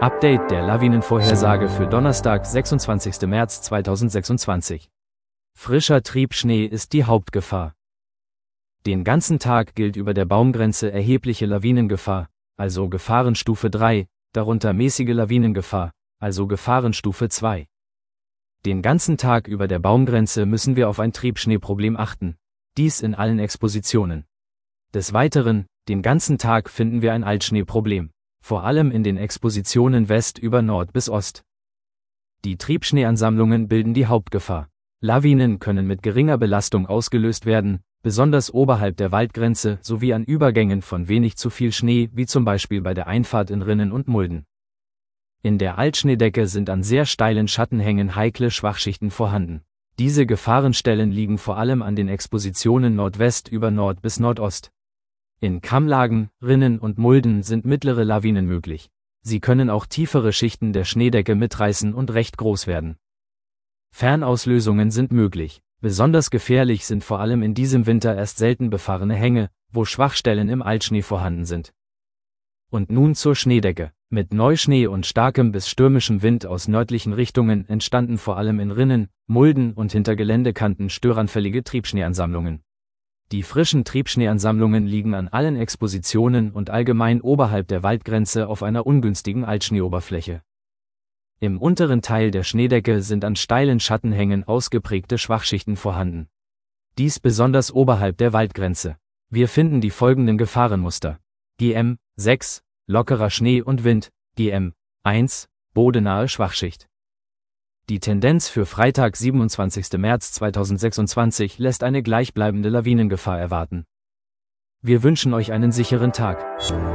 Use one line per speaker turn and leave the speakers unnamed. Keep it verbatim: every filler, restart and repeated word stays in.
Update der Lawinenvorhersage für Donnerstag, sechsundzwanzigsten März zweitausendsechsundzwanzig. Frischer Triebschnee ist die Hauptgefahr. Den ganzen Tag gilt über der Baumgrenze erhebliche Lawinengefahr, also Gefahrenstufe drei, darunter mäßige Lawinengefahr, also Gefahrenstufe zwei. Den ganzen Tag über der Baumgrenze müssen wir auf ein Triebschneeproblem achten, dies in allen Expositionen. Des Weiteren, den ganzen Tag finden wir ein Altschneeproblem, vor allem in den Expositionen West über Nord bis Ost. Die Triebschneeansammlungen bilden die Hauptgefahr. Lawinen können mit geringer Belastung ausgelöst werden, besonders oberhalb der Waldgrenze sowie an Übergängen von wenig zu viel Schnee, wie zum Beispiel bei der Einfahrt in Rinnen und Mulden. In der Altschneedecke sind an sehr steilen Schattenhängen heikle Schwachschichten vorhanden. Diese Gefahrenstellen liegen vor allem an den Expositionen Nordwest über Nord bis Nordost. In Kammlagen, Rinnen und Mulden sind mittlere Lawinen möglich. Sie können auch tiefere Schichten der Schneedecke mitreißen und recht groß werden. Fernauslösungen sind möglich. Besonders gefährlich sind vor allem in diesem Winter erst selten befahrene Hänge, wo Schwachstellen im Altschnee vorhanden sind. Und nun zur Schneedecke. Mit Neuschnee und starkem bis stürmischem Wind aus nördlichen Richtungen entstanden vor allem in Rinnen, Mulden und hinter Geländekanten störanfällige Triebschneeansammlungen. Die frischen Triebschneeansammlungen liegen an allen Expositionen und allgemein oberhalb der Waldgrenze auf einer ungünstigen Altschneeoberfläche. Im unteren Teil der Schneedecke sind an steilen Schattenhängen ausgeprägte Schwachschichten vorhanden. Dies besonders oberhalb der Waldgrenze. Wir finden die folgenden Gefahrenmuster: G M sechs, lockerer Schnee und Wind, G M eins, bodenahe Schwachschicht. Die Tendenz für Freitag, siebenundzwanzigsten März zweitausendsechsundzwanzig lässt eine gleichbleibende Lawinengefahr erwarten. Wir wünschen euch einen sicheren Tag.